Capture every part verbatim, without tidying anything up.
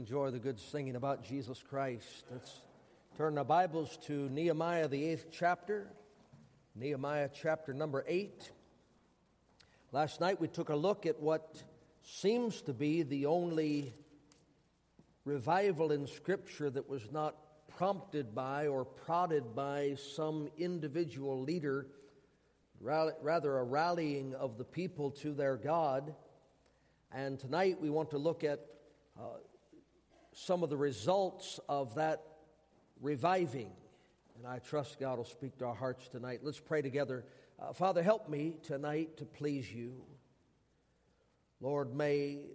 Enjoy the good singing about Jesus Christ. Let's turn our Bibles to Nehemiah, the eighth chapter. Nehemiah chapter number eight. Last night we took a look at what seems to be the only revival in Scripture that was not prompted by or prodded by some individual leader, rather a rallying of the people to their God. And tonight we want to look at uh, some of the results of that reviving. And I trust God will speak to our hearts tonight. Let's pray together. Uh, Father, help me tonight to please you. Lord, may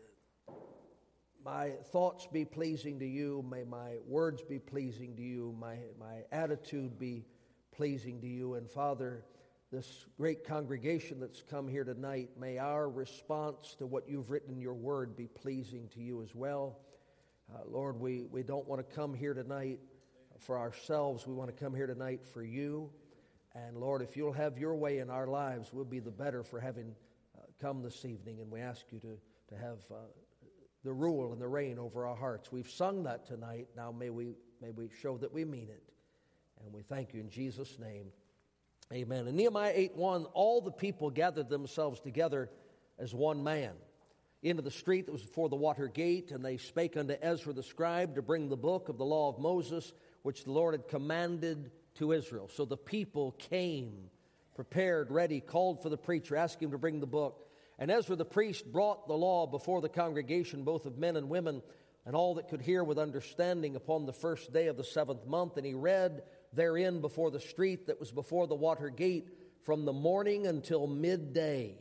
my thoughts be pleasing to you. May my words be pleasing to you. My, my attitude be pleasing to you. And Father, this great congregation that's come here tonight, may our response to what you've written in your word be pleasing to you as well. Uh, Lord, we, we don't want to come here tonight for ourselves. We want to come here tonight for you. And Lord, if you'll have your way in our lives, we'll be the better for having uh, come this evening. And we ask you to, to have uh, the rule and the reign over our hearts. We've sung that tonight. Now may we, may we show that we mean it. And we thank you in Jesus' name. Amen. In Nehemiah eight one, all the people gathered themselves together as one man into the street that was before the water gate, and they spake unto Ezra the scribe to bring the book of the law of Moses, which the Lord had commanded to Israel. So the people came, prepared, ready, called for the preacher, asked him to bring the book. And Ezra the priest brought the law before the congregation, both of men and women, and all that could hear with understanding upon the first day of the seventh month. And he read therein before the street that was before the water gate from the morning until midday.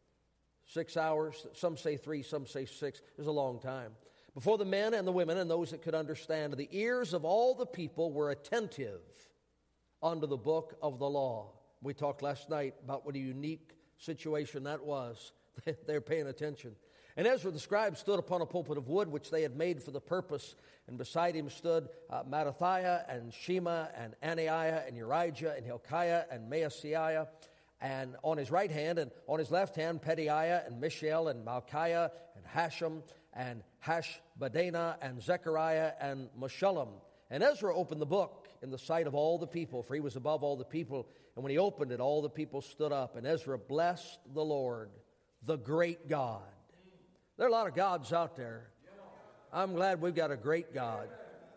Six hours, some say three, some say six. It was a long time. Before the men and the women and those that could understand, the ears of all the people were attentive unto the book of the law. We talked last night about what a unique situation that was. They're paying attention. And Ezra the scribe stood upon a pulpit of wood, which they had made for the purpose. And beside him stood uh, Mattathiah and Shema and Ananiah and Urijah and Hilkiah and Maaseiah. And on his right hand and on his left hand, Pedaiah and Mishael and Malchiah and Hashem and Hashbaddanah and Zechariah and Meshullam. And Ezra opened the book in the sight of all the people, for he was above all the people. And when he opened it, all the people stood up. And Ezra blessed the Lord, the great God. There are a lot of gods out there. I'm glad we've got a great God.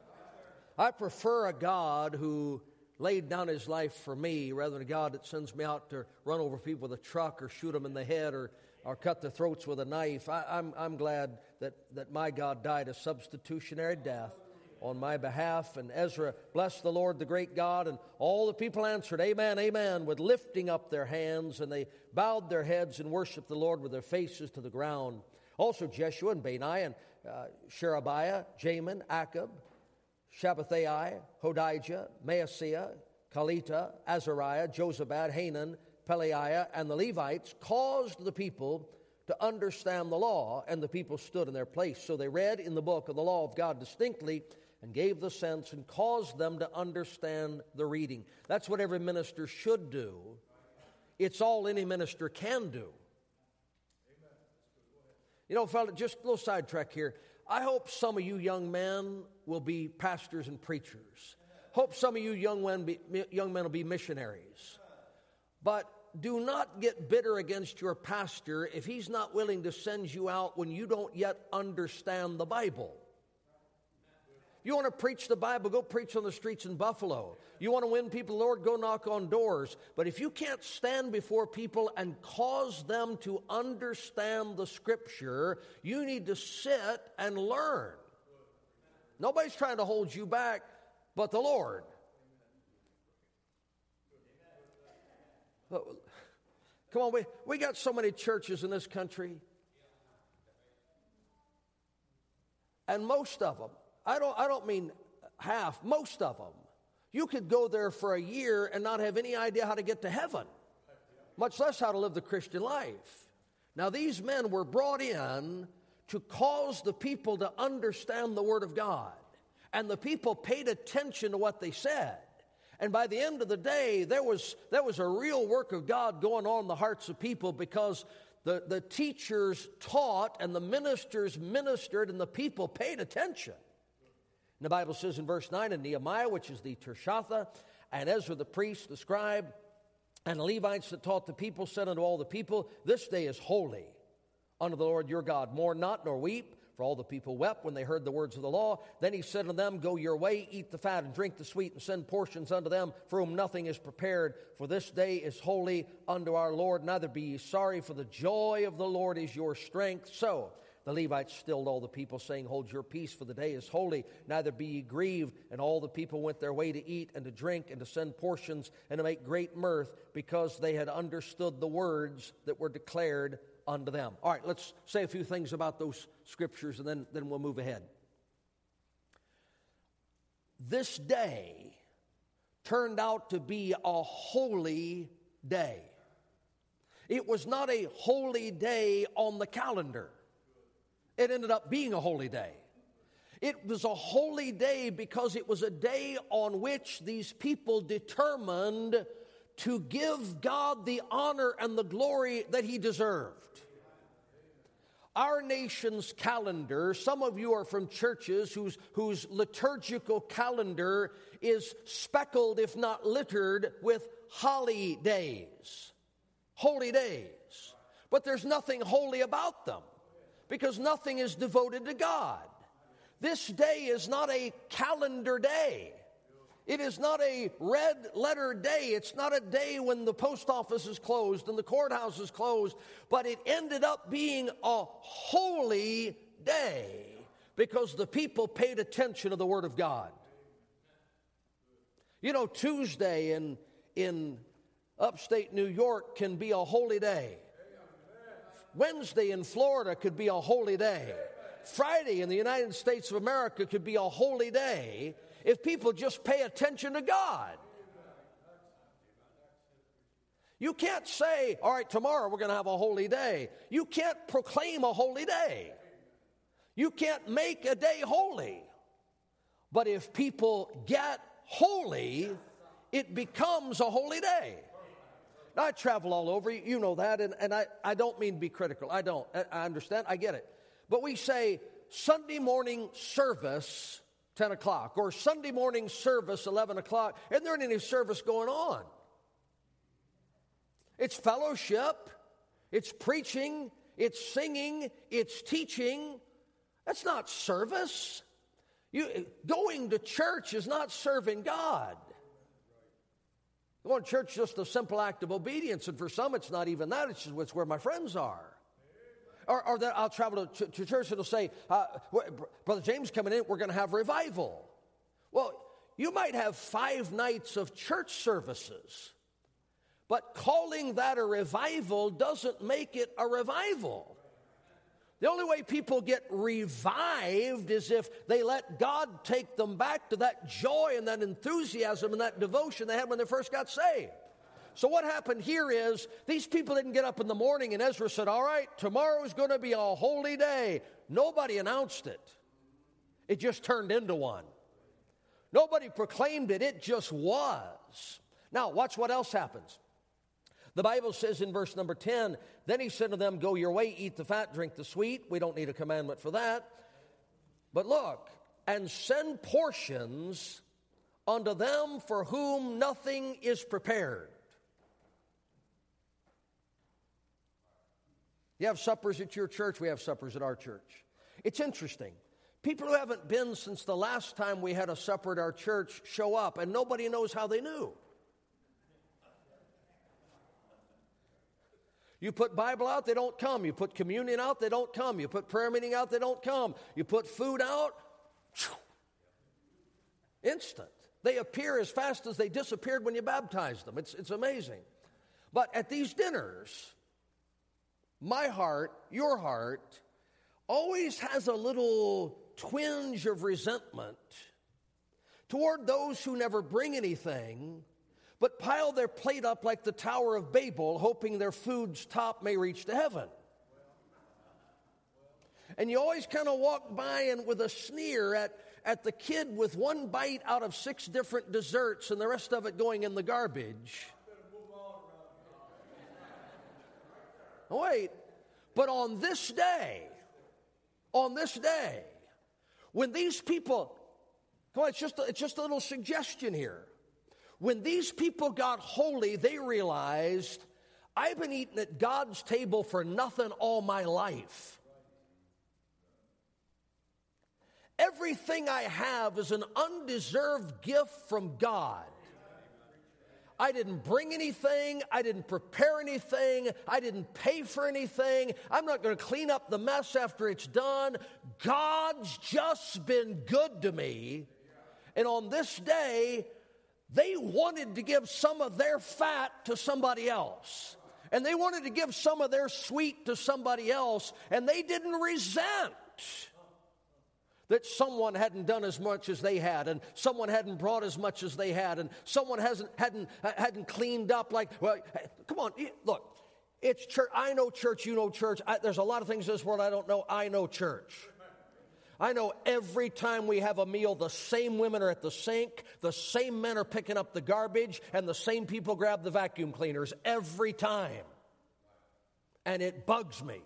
I prefer a God who laid down his life for me rather than a God that sends me out to run over people with a truck or shoot them in the head or, or cut their throats with a knife. I, I'm, I'm glad that, that my God died a substitutionary death on my behalf. And Ezra blessed the Lord, the great God, and all the people answered, Amen, Amen, with lifting up their hands, and they bowed their heads and worshiped the Lord with their faces to the ground. Also Jeshua and Bani and uh, Sherebiah, Jamin, Akab, Shabbathai, Hodijah, Maaseiah, Kalita, Azariah, Jozabad, Hanan, Pelaiah, and the Levites caused the people to understand the law, and the people stood in their place. So they read in the book of the law of God distinctly and gave the sense and caused them to understand the reading. That's what every minister should do. It's all any minister can do. You know, fella, just a little sidetrack here. I hope some of you young men will be pastors and preachers. Hope some of you young men, be, young men will be missionaries. But do not get bitter against your pastor if he's not willing to send you out when you don't yet understand the Bible. You want to preach the Bible, go preach on the streets in Buffalo. You want to win people, Lord, go knock on doors. But if you can't stand before people and cause them to understand the Scripture, you need to sit and learn. Nobody's trying to hold you back but the Lord. Come on, we, we got so many churches in this country. And most of them, I don't, I don't mean half, most of them, you could go there for a year and not have any idea how to get to heaven, much less how to live the Christian life. Now, these men were brought in to cause the people to understand the Word of God. And the people paid attention to what they said. And by the end of the day, there was, there was a real work of God going on in the hearts of people, because the, the teachers taught and the ministers ministered and the people paid attention. And the Bible says in verse nine, and Nehemiah, which is the Tirshatha, and Ezra the priest, the scribe, and the Levites that taught the people, said unto all the people, this day is holy unto the Lord your God. Mourn not nor weep. For all the people wept when they heard the words of the law. Then he said unto them, go your way, eat the fat, and drink the sweet, and send portions unto them, for whom nothing is prepared. For this day is holy unto our Lord. Neither be ye sorry, for the joy of the Lord is your strength. So the Levites stilled all the people, saying, hold your peace, for the day is holy. Neither be ye grieved. And all the people went their way to eat and to drink and to send portions and to make great mirth, because they had understood the words that were declared unto them. All right, let's say a few things about those scriptures, and then, then we'll move ahead. This day turned out to be a holy day. It was not a holy day on the calendar. It ended up being a holy day. It was a holy day because it was a day on which these people determined to give God the honor and the glory that He deserved. Our nation's calendar, some of you are from churches whose, whose liturgical calendar is speckled, if not littered, with holidays. Holy days. But there's nothing holy about them, because nothing is devoted to God. This day is not a calendar day. It is not a red letter day. It's not a day when the post office is closed and the courthouse is closed. But it ended up being a holy day because the people paid attention to the Word of God. You know, Tuesday in, in upstate New York can be a holy day. Wednesday in Florida could be a holy day. Friday in the United States of America could be a holy day if people just pay attention to God. You can't say, all right, tomorrow we're going to have a holy day. You can't proclaim a holy day. You can't make a day holy. But if people get holy, it becomes a holy day. Now, I travel all over, you know that, and, and I, I don't mean to be critical. I don't. I, I understand. I get it. But we say Sunday morning service, ten o'clock, or Sunday morning service, eleven o'clock. Isn't there any service going on? It's fellowship, it's preaching, it's singing, it's teaching. That's not service. You, going to church is not serving God. Going to church is just a simple act of obedience, and for some it's not even that, it's just it's where my friends are. Or, or that I'll travel to, to church and it'll say, uh, Brother James coming in, we're going to have revival. Well, you might have five nights of church services, but calling that a revival doesn't make it a revival. The only way people get revived is if they let God take them back to that joy and that enthusiasm and that devotion they had when they first got saved. So what happened here is these people didn't get up in the morning and Ezra said, all right, tomorrow is going to be a holy day. Nobody announced it. It just turned into one. Nobody proclaimed it. It just was. Now, watch what else happens. The Bible says in verse number ten, then he said to them, go your way, eat the fat, drink the sweet. We don't need a commandment for that. But look, and send portions unto them for whom nothing is prepared. You have suppers at your church, we have suppers at our church. It's interesting. People who haven't been since the last time we had a supper at our church show up, and nobody knows how they knew. You put Bible out, they don't come. You put communion out, they don't come. You put prayer meeting out, they don't come. You put food out, instant. They appear as fast as they disappeared when you baptized them. It's, it's amazing. But at these dinners, my heart, your heart, always has a little twinge of resentment toward those who never bring anything, but pile their plate up like the Tower of Babel, hoping their food's top may reach to heaven. And you always kind of walk by and with a sneer at, at the kid with one bite out of six different desserts and the rest of it going in the garbage. Oh, wait, But on this day, on this day, when these people, come on, it's just, it's just a little suggestion here. When these people got holy, they realized, I've been eating at God's table for nothing all my life. Everything I have is an undeserved gift from God. I didn't bring anything. I didn't prepare anything. I didn't pay for anything. I'm not going to clean up the mess after it's done. God's just been good to me. And on this day, they wanted to give some of their fat to somebody else. And they wanted to give some of their sweet to somebody else. And they didn't resent that someone hadn't done as much as they had, and someone hadn't brought as much as they had, and someone hasn't hadn't hadn't cleaned up like, well, come on, look, it's church. I know church, you know church. I, there's a lot of things in this world I don't know. I know church. I know every time we have a meal, the same women are at the sink, the same men are picking up the garbage, and the same people grab the vacuum cleaners every time. And it bugs me.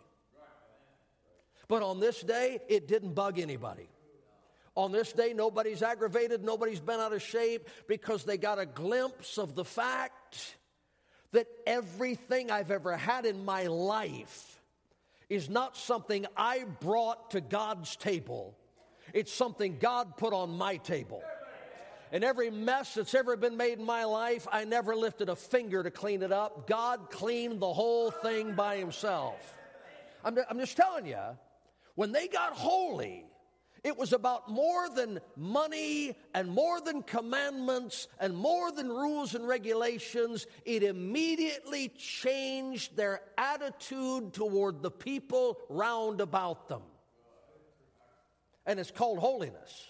But on this day, it didn't bug anybody. On this day, nobody's aggravated, nobody's been out of shape, because they got a glimpse of the fact that everything I've ever had in my life is not something I brought to God's table. It's something God put on my table. And every mess that's ever been made in my life, I never lifted a finger to clean it up. God cleaned the whole thing by himself. I'm, I'm just telling you, when they got holy, it was about more than money and more than commandments and more than rules and regulations. It immediately changed their attitude toward the people round about them. And it's called holiness.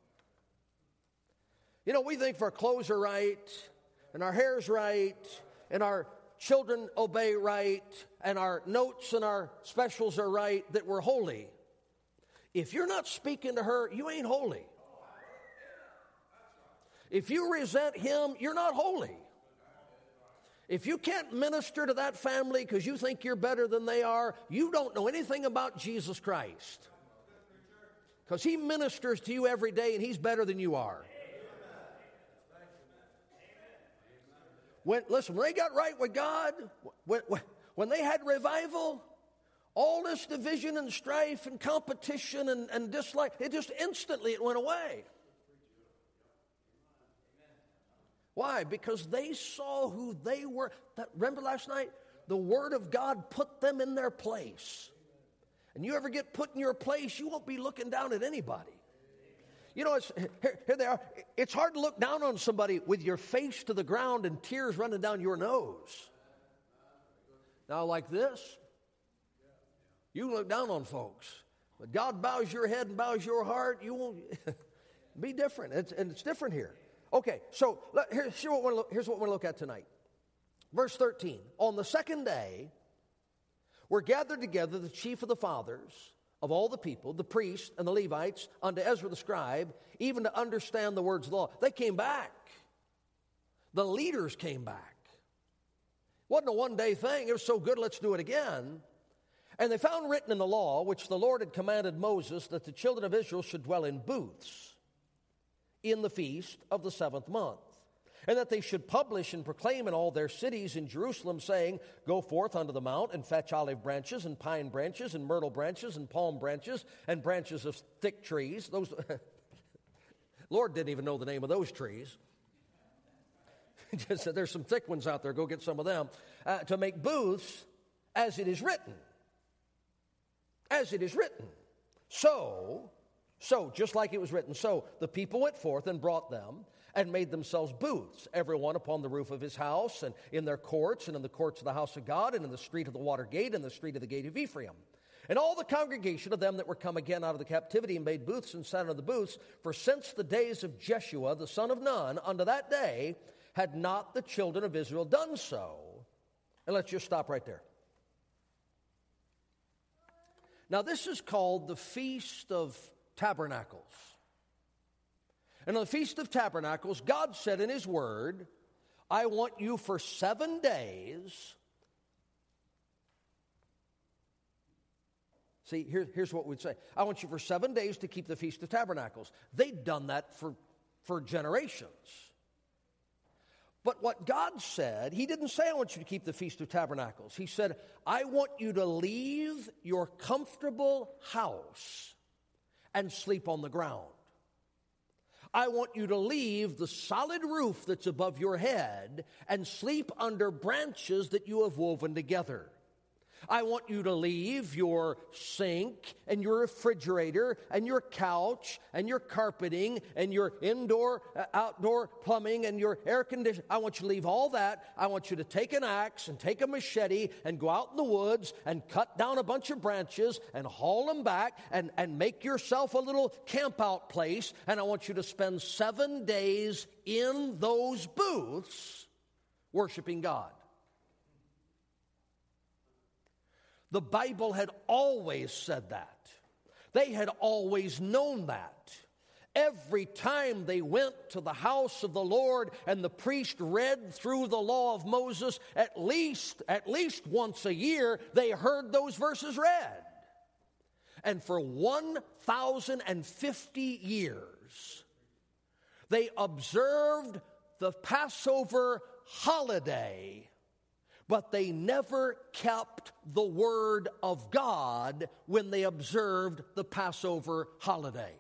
You know, we think if our clothes are right and our hair's right and our children obey right and our notes and our specials are right, that we're holy. If you're not speaking to her, you ain't holy. If you resent him, you're not holy. If you can't minister to that family because you think you're better than they are, you don't know anything about Jesus Christ. Because he ministers to you every day and he's better than you are. When, listen, when they got right with God, when, when they had revival, all this division and strife and competition and, and dislike, it just instantly it went away. Why? Because they saw who they were. That, remember last night? The Word of God put them in their place. And you ever get put in your place, you won't be looking down at anybody. You know, it's, here, here they are. It's hard to look down on somebody with your face to the ground and tears running down your nose. Now, like this, you can look down on folks. But God bows your head and bows your heart, you won't be different. It's, and it's different here. Okay, so let, here, here's what we're look, here's what we're going to look at tonight. Verse thirteen. On the second day, were gathered together the chief of the fathers of all the people, the priests and the Levites, unto Ezra the scribe, even to understand the words of the law. They came back. The leaders came back. It wasn't a one-day thing. It was so good, let's do it again. And they found written in the law, which the Lord had commanded Moses, that the children of Israel should dwell in booths in the feast of the seventh month, and that they should publish and proclaim in all their cities in Jerusalem, saying, go forth unto the mount and fetch olive branches and pine branches and myrtle branches and palm branches and branches of thick trees. Those, Lord didn't even know the name of those trees. He just said, there's some thick ones out there, go get some of them, uh, to make booths as it is written. As it is written. So, so, just like it was written, so the people went forth and brought them and made themselves booths, everyone upon the roof of his house, and in their courts, and in the courts of the house of God, and in the street of the water gate, and the street of the gate of Ephraim. And all the congregation of them that were come again out of the captivity made booths and sat on the booths, for since the days of Jeshua, the son of Nun, unto that day, had not the children of Israel done so. And let's just stop right there. Now, this is called the Feast of Tabernacles. And on the Feast of Tabernacles, God said in his word, I want you for seven days See, here, here's what we'd say. I want you for seven days to keep the Feast of Tabernacles. They'd done that for, for generations. But what God said, he didn't say, I want you to keep the Feast of Tabernacles. He said, I want you to leave your comfortable house and sleep on the ground. I want you to leave the solid roof that's above your head and sleep under branches that you have woven together. I want you to leave your sink and your refrigerator and your couch and your carpeting and your indoor, uh, outdoor plumbing and your air conditioning. I want you to leave all that. I want you to take an axe and take a machete and go out in the woods and cut down a bunch of branches and haul them back and, and make yourself a little camp out place. And I want you to spend seven days in those booths worshiping God. The Bible had always said that. They had always known that. Every time they went to the house of the Lord and the priest read through the law of Moses, at least, at least once a year, they heard those verses read. And for one thousand fifty years, they observed the Passover holiday, but they never kept the word of God when they observed the Passover holiday.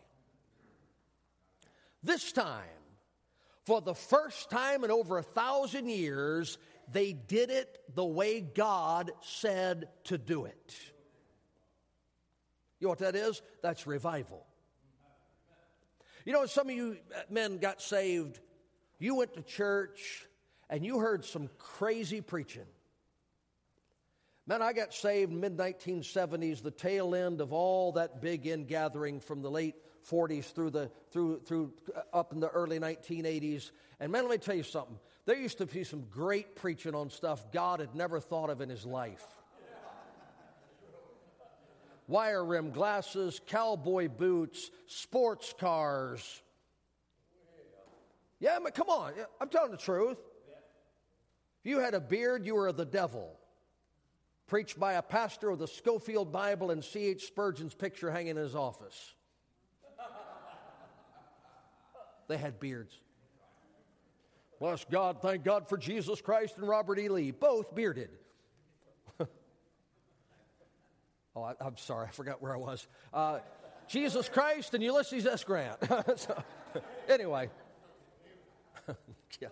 This time, for the first time in over a thousand years, they did it the way God said to do it. You know what that is? That's revival. You know, some of you men got saved, you went to church, and you heard some crazy preaching. Man, I got saved in the mid nineteen seventies, the tail end of all that big ingathering from the late forties through the through through up in the early nineteen eighties. And man, let me tell you something. There used to be some great preaching on stuff God had never thought of in his life. Wire rim glasses, cowboy boots, sports cars. Yeah, but come on, I'm telling the truth. If you had a beard, you were the devil. Preached by a pastor with a Schofield Bible and C H Spurgeon's picture hanging in his office. They had beards. Bless God, thank God for Jesus Christ and Robert E. Lee, both bearded. oh, I, I'm sorry, I forgot where I was. Uh, Jesus Christ and Ulysses S. Grant. so, anyway. yeah.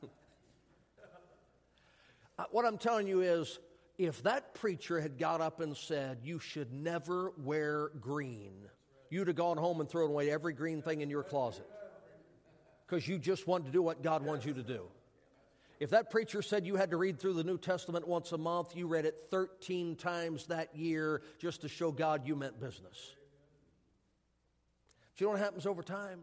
uh, what I'm telling you is, if that preacher had got up and said, you should never wear green, you'd have gone home and thrown away every green thing in your closet because you just wanted to do what God wants you to do. If that preacher said you had to read through the New Testament once a month, you read it thirteen times that year just to show God you meant business. Do you know what happens over time?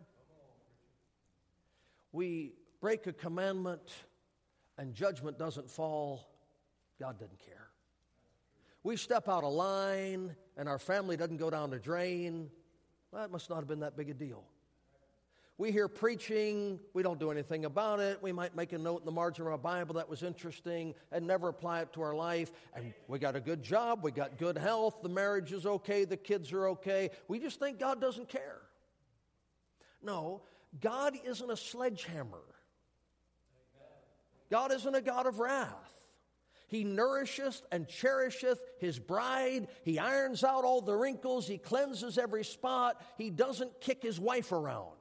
We break a commandment and judgment doesn't fall. God doesn't care. We step out of line and our family doesn't go down the drain. Well, that must not have been that big a deal. We hear preaching, we don't do anything about it. We might make a note in the margin of our Bible that was interesting and never apply it to our life. And we got a good job, we got good health, the marriage is okay, the kids are okay. We just think God doesn't care. No, God isn't a sledgehammer. God isn't a God of wrath. He nourisheth and cherisheth his bride. He irons out all the wrinkles. He cleanses every spot. He doesn't kick his wife around.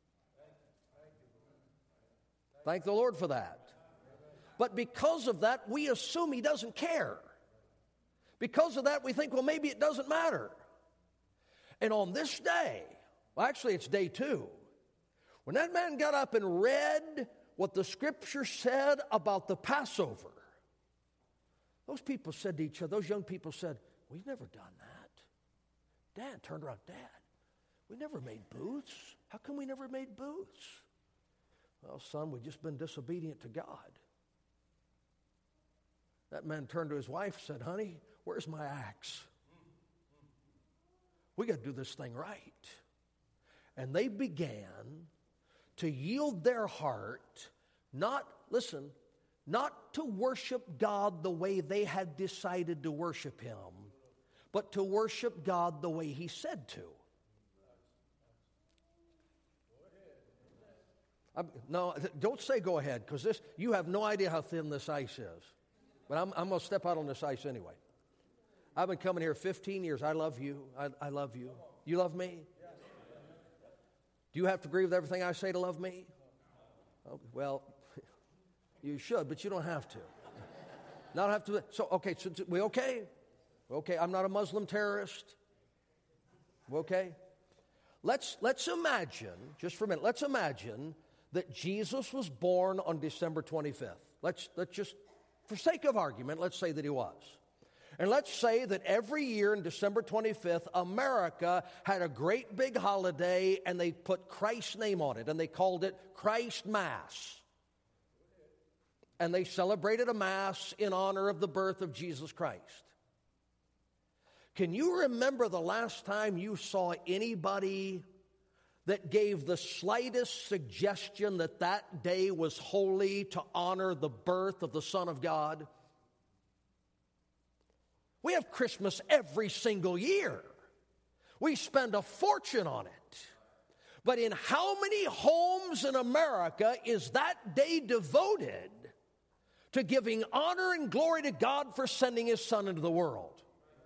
Thank the Lord for that. But because of that, we assume he doesn't care. Because of that, we think, well, maybe it doesn't matter. And on this day, well, actually it's day two, when that man got up and read what the Scripture said about the Passover, those people said to each other, those young people said, we've never done that. Dad turned around, Dad, we never made booths. How come we never made booths? Well, son, we've just been disobedient to God. That man turned to his wife and said, honey, where's my axe? We got to do this thing right. And they began to yield their heart, not, listen, not to worship God the way they had decided to worship him, but to worship God the way He said to. I'm, no, don't say go ahead, because this you have no idea how thin this ice is. But I'm, I'm going to step out on this ice anyway. I've been coming here fifteen years. I love you. I, I love you. You love me? Do you have to agree with everything I say to love me? Oh, well, you should, but you don't have to. Not have to. So, okay, so we okay? Okay, I'm not a Muslim terrorist. We okay? Let's, let's imagine, just for a minute, let's imagine that Jesus was born on December twenty-fifth. Let's, let's just, for sake of argument, let's say that he was. And let's say that every year on December twenty-fifth, America had a great big holiday and they put Christ's name on it and they called it Christ Mass. And they celebrated a Mass in honor of the birth of Jesus Christ. Can you remember the last time you saw anybody that gave the slightest suggestion that that day was holy to honor the birth of the Son of God? We have Christmas every single year. We spend a fortune on it. But in how many homes in America is that day devoted to giving honor and glory to God for sending His Son into the world?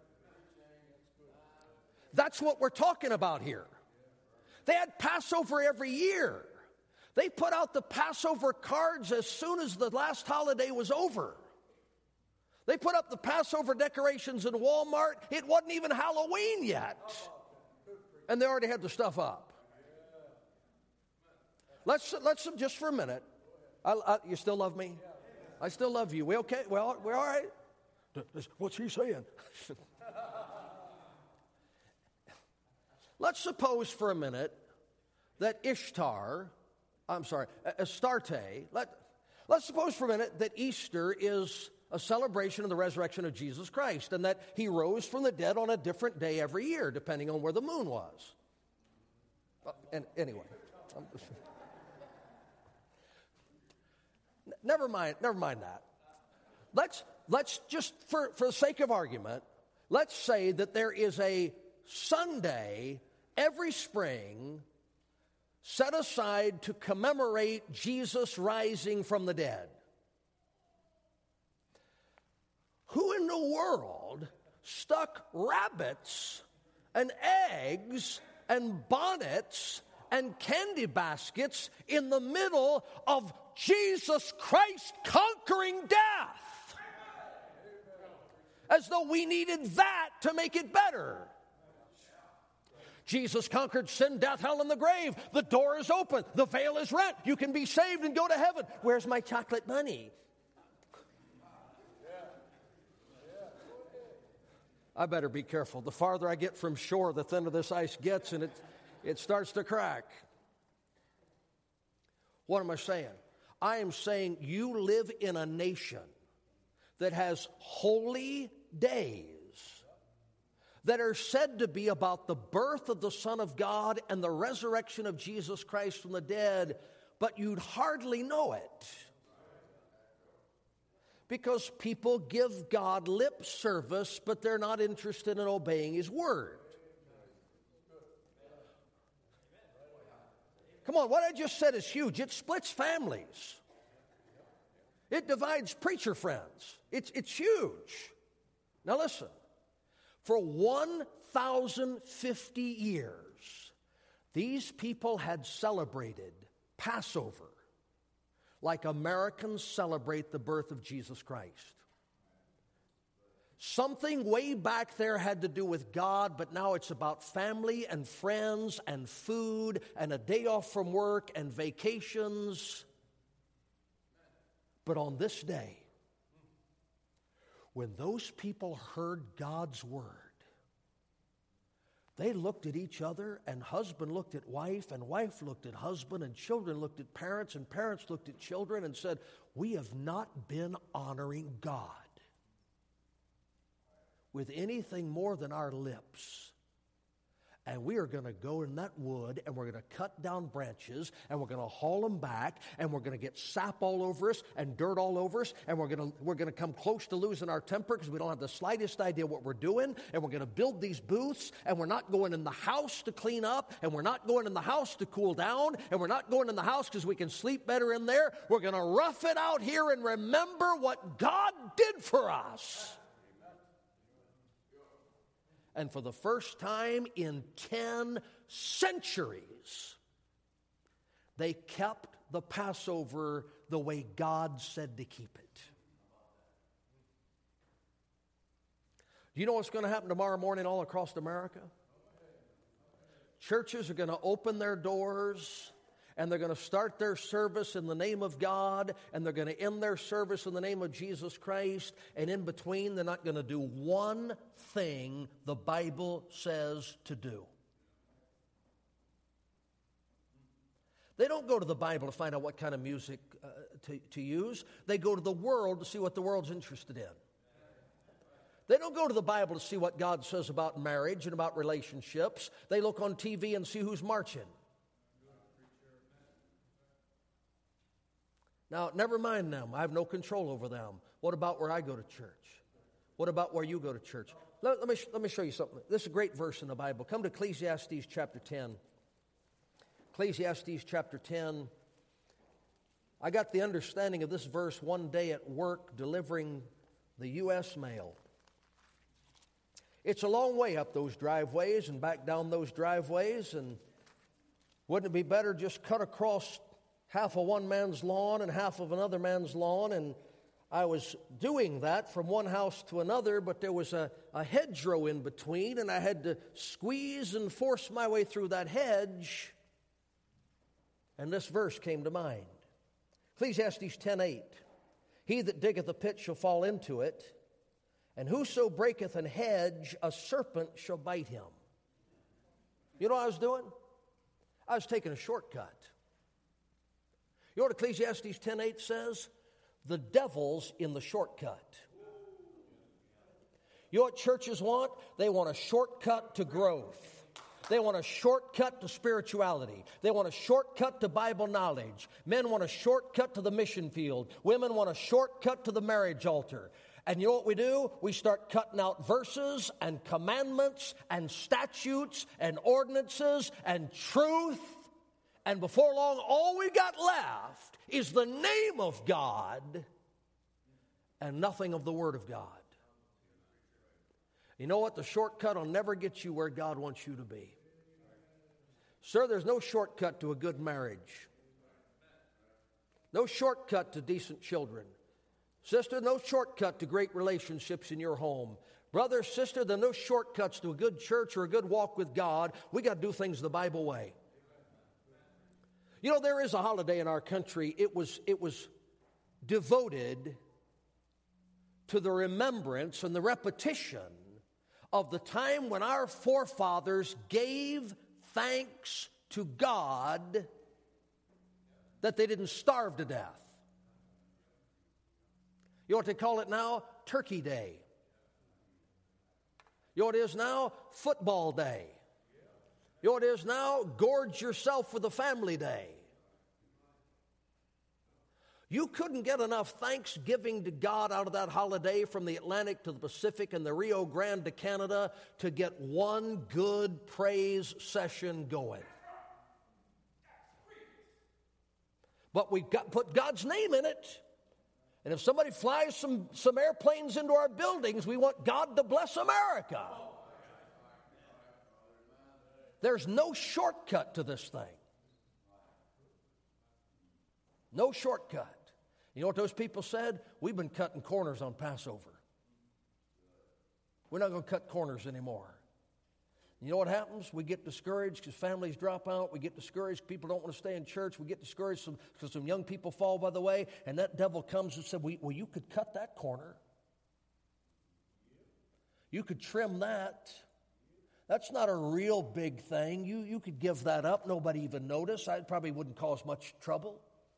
That's what we're talking about here. They had Passover every year. They put out the Passover cards as soon as the last holiday was over. They put up the Passover decorations in Walmart. It wasn't even Halloween yet. And they already had the stuff up. Let's, let's just for a minute. I, I, you still love me? I still love you. We okay? Well, we're all right? What's he saying? Let's suppose for a minute that Ishtar, I'm sorry, Astarte, let, let's suppose for a minute that Easter is a celebration of the resurrection of Jesus Christ and that He rose from the dead on a different day every year, depending on where the moon was. Uh, and anyway. Never mind, never mind that. Let's, let's just, for, for the sake of argument, let's say that there is a Sunday every spring set aside to commemorate Jesus rising from the dead. Who in the world stuck rabbits and eggs and bonnets and candy baskets in the middle of Jesus Christ conquering death? As though we needed that to make it better. Jesus conquered sin, death, hell, and the grave. The door is open. The veil is rent. You can be saved and go to heaven. Where's my chocolate bunny? I better be careful. The farther I get from shore, the thinner this ice gets, and it, it starts to crack. What am I saying? I am saying you live in a nation that has holy days that are said to be about the birth of the Son of God and the resurrection of Jesus Christ from the dead, but you'd hardly know it. Because people give God lip service, but they're not interested in obeying His word. Come on, what I just said is huge. It splits families. It divides preacher friends. It's, it's huge. Now listen. For one thousand fifty years, these people had celebrated Passover like Americans celebrate the birth of Jesus Christ. Something way back there had to do with God, but now it's about family and friends and food and a day off from work and vacations. But on this day, when those people heard God's word, they looked at each other, and husband looked at wife, and wife looked at husband, and children looked at parents, and parents looked at children and said, we have not been honoring God with anything more than our lips. And we are going to go in that wood, and we're going to cut down branches, and we're going to haul them back, and we're going to get sap all over us and dirt all over us, and we're going to we're going to come close to losing our temper because we don't have the slightest idea what we're doing, and we're going to build these booths, and we're not going in the house to clean up, and we're not going in the house to cool down, and we're not going in the house because we can sleep better in there. We're going to rough it out here and remember what God did for us. And for the first time in ten centuries, they kept the Passover the way God said to keep it. Do you know what's going to happen tomorrow morning all across America? Churches are going to open their doors, and they're going to start their service in the name of God, and they're going to end their service in the name of Jesus Christ, and in between they're not going to do one thing the Bible says to do. They don't go to the Bible to find out what kind of music uh, to, to use. They go to the world to see what the world's interested in. They don't go to the Bible to see what God says about marriage and about relationships. They look on T V and see who's marching. Now, never mind them. I have no control over them. What about where I go to church? What about where you go to church? Let, let, me, let me show you something. This is a great verse in the Bible. Come to Ecclesiastes chapter ten. Ecclesiastes chapter ten. I got the understanding of this verse one day at work delivering the U S mail. It's a long way up those driveways and back down those driveways, and wouldn't it be better just cut across half of one man's lawn and half of another man's lawn? And I was doing that from one house to another, but there was a, a hedgerow in between, and I had to squeeze and force my way through that hedge. And this verse came to mind. Ecclesiastes ten eight. He that diggeth a pit shall fall into it, and whoso breaketh an hedge, a serpent shall bite him. You know what I was doing? I was taking a shortcut. You know what Ecclesiastes ten eight says? The devil's in the shortcut. You know what churches want? They want a shortcut to growth. They want a shortcut to spirituality. They want a shortcut to Bible knowledge. Men want a shortcut to the mission field. Women want a shortcut to the marriage altar. And you know what we do? We start cutting out verses and commandments and statutes and ordinances and truth. And before long, all we got left is the name of God and nothing of the Word of God. You know what? The shortcut will never get you where God wants you to be. Sir, there's no shortcut to a good marriage. No shortcut to decent children. Sister, no shortcut to great relationships in your home. Brother, sister, there are no shortcuts to a good church or a good walk with God. We got to do things the Bible way. You know, there is a holiday in our country. It was, it was devoted to the remembrance and the repetition of the time when our forefathers gave thanks to God that they didn't starve to death. You know what they call it now? Turkey Day. You know what it is now? Football Day. You know what it is now? Gorge yourself with a family day. You couldn't get enough thanksgiving to God out of that holiday from the Atlantic to the Pacific and the Rio Grande to Canada to get one good praise session going. But we got put God's name in it. And if somebody flies some, some airplanes into our buildings, we want God to bless America. There's no shortcut to this thing. No shortcut. You know what those people said? We've been cutting corners on Passover. We're not going to cut corners anymore. You know what happens? We get discouraged because families drop out. We get discouraged. People don't want to stay in church. We get discouraged because some young people fall by the way. And that devil comes and said, well, well, you could cut that corner. You could trim that. That's not a real big thing. You, you could give that up. Nobody even notice. I probably wouldn't cause much trouble.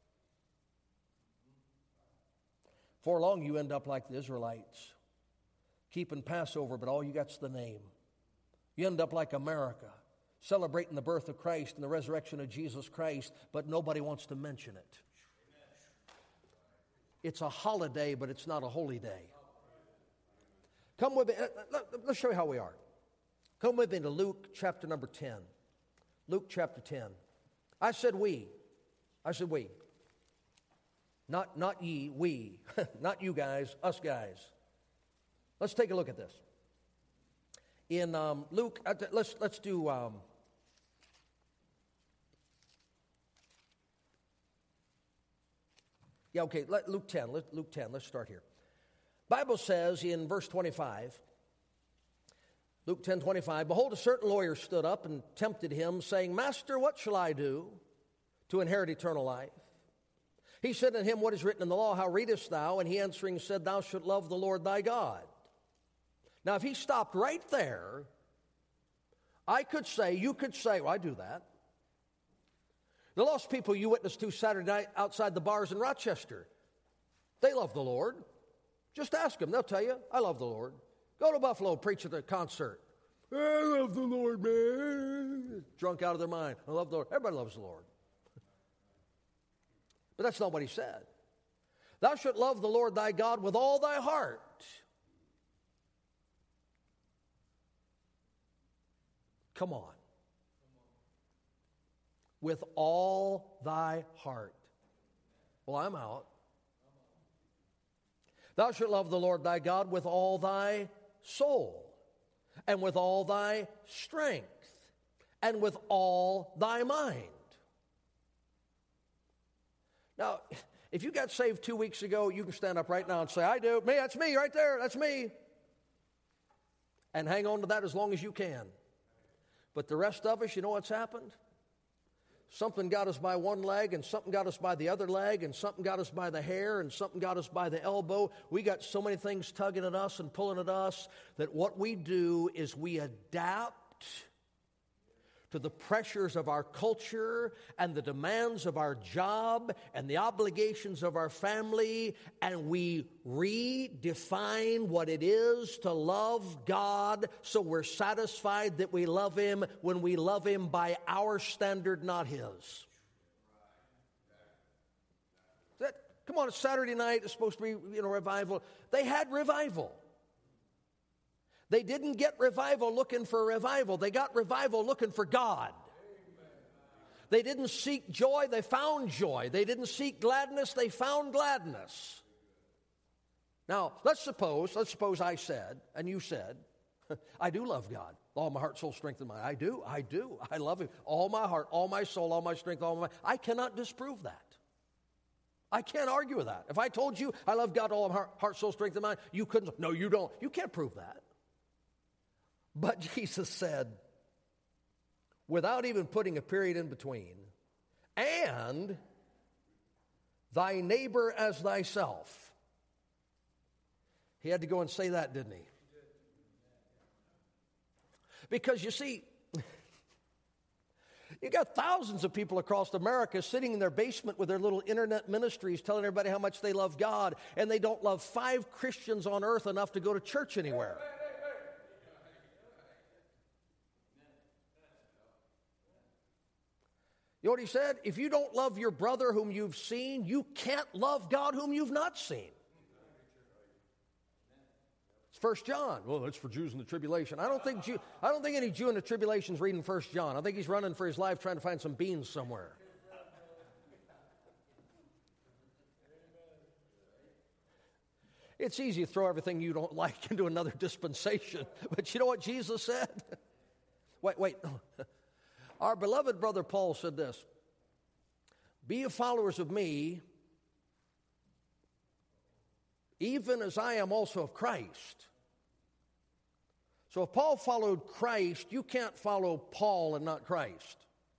Before long, you end up like the Israelites, keeping Passover, but all you got's the name. You end up like America. celebrating the birth of Christ and the resurrection of Jesus Christ, but nobody wants to mention it. It's a holiday, but it's not a holy day. Come with me. Let's show you how we are. Come with me to Luke chapter number ten. Luke chapter ten. I said we. I said we. Not, not ye, we. Not you guys, us guys. Let's take a look at this. In um, Luke, uh, let's, let's do... Um, yeah, okay, let, Luke ten. Let, Luke ten, let's start here. Bible says in verse twenty-five, Luke ten twenty-five, behold, a certain lawyer stood up and tempted him, saying, Master, what shall I do to inherit eternal life? He said unto him, what is written in the law? How readest thou? And he answering said, Thou shalt love the Lord thy God. Now, if he stopped right there, I could say, you could say, well, I do that. The lost people you witnessed to Saturday night outside the bars in Rochester, they love the Lord. Just ask them. They'll tell you, I love the Lord. Go to Buffalo, preach at the concert. I love the Lord, man. Drunk out of their mind. I love the Lord. Everybody loves the Lord. But that's not what he said. Thou shalt love the Lord thy God with all thy heart. Come on. With all thy heart. Well, I'm out. Thou shalt love the Lord thy God with all thy soul, and with all thy strength, and with all thy mind. Now, if you got saved two weeks ago, you can stand up right now and say, I do. Me, that's me right there. That's me. And hang on to that as long as you can. But the rest of us, you know what's happened? Something got us by one leg, and something got us by the other leg, and something got us by the hair, and something got us by the elbow. We got so many things tugging at us and pulling at us that what we do is we adapt to the pressures of our culture and the demands of our job and the obligations of our family, and we redefine what it is to love God, so we're satisfied that we love Him when we love Him by our standard, not His. That, come on, it's Saturday night. It's supposed to be, you know, revival. They had revival. They didn't get revival looking for revival. They got revival looking for God. They didn't seek joy. They found joy. They didn't seek gladness. They found gladness. Now, let's suppose, let's suppose I said, and you said, I do love God. All my heart, soul, strength, and mind. I do. I do. I love Him. All my heart, all my soul, all my strength, all my mind. I cannot disprove that. I can't argue with that. If I told you I love God, all my heart, heart, soul, strength, and mind, you couldn't. No, you don't. You can't prove that. But Jesus said, without even putting a period in between, and thy neighbor as thyself. He had to go and say that, didn't he? Because you see, you got thousands of people across America sitting in their basement with their little internet ministries telling everybody how much they love God, and they don't love five Christians on earth enough to go to church anywhere. You know what he said? If you don't love your brother whom you've seen, you can't love God whom you've not seen. It's First John. Well, that's for Jews in the tribulation. I don't think Jew, I don't think any Jew in the tribulation is reading First John. I think he's running for his life trying to find some beans somewhere. It's easy to throw everything you don't like into another dispensation. But you know what Jesus said? Wait, wait. Our beloved brother Paul said this, be ye followers of me, even as I am also of Christ. So if Paul followed Christ, you can't follow Paul and not Christ.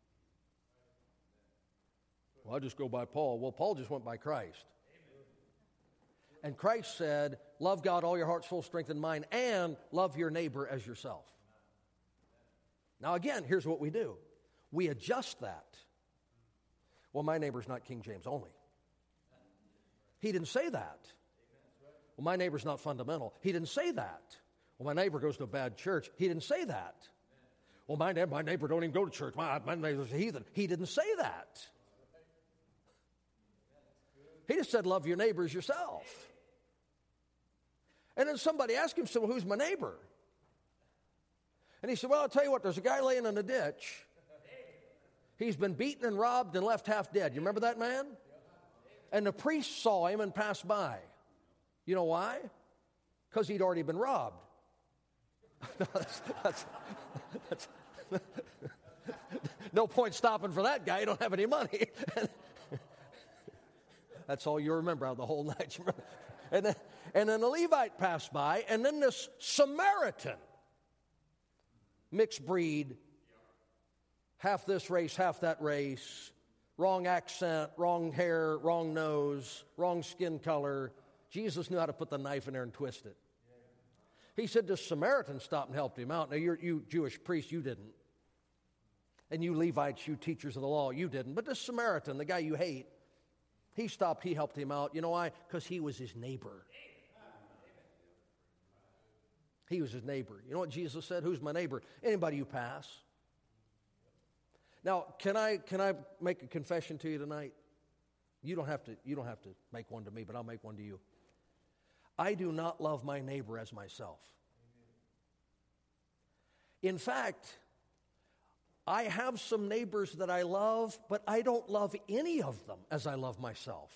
Well, I just go by Paul. Well, Paul just went by Christ. And Christ said, love God all your heart, soul, strength, and mind, and love your neighbor as yourself. Now again, here's what we do. We adjust that. Well, my neighbor's not King James only. He didn't say that. Well, my neighbor's not fundamental. He didn't say that. Well, my neighbor goes to a bad church. He didn't say that. Well, my, my neighbor don't even go to church. My, my neighbor's a heathen. He didn't say that. He just said, love your neighbor as yourself. And then somebody asked him, said, well, who's my neighbor? And he said, well, I'll tell you what, there's a guy laying in a ditch. He's been beaten and robbed and left half dead. You remember that man? And the priest saw him and passed by. You know why? Because he'd already been robbed. no, that's, that's, that's, no point stopping for that guy. You don't have any money. That's all you remember out the whole night. And then, and then the Levite passed by, and then this Samaritan, mixed breed, half this race, half that race, wrong accent, wrong hair, wrong nose, wrong skin color. Jesus knew how to put the knife in there and twist it. He said this Samaritan stopped and helped him out. Now, you're, you Jewish priests, you didn't. And you Levites, you teachers of the law, you didn't. But this Samaritan, the guy you hate, he stopped, he helped him out. You know why? Because he was his neighbor. He was his neighbor. You know what Jesus said? Who's my neighbor? Anybody you pass. Now, can I can I make a confession to you tonight? You don't have to you don't have to make one to me, but I'll make one to you. I do not love my neighbor as myself. In fact, I have some neighbors that I love, but I don't love any of them as I love myself.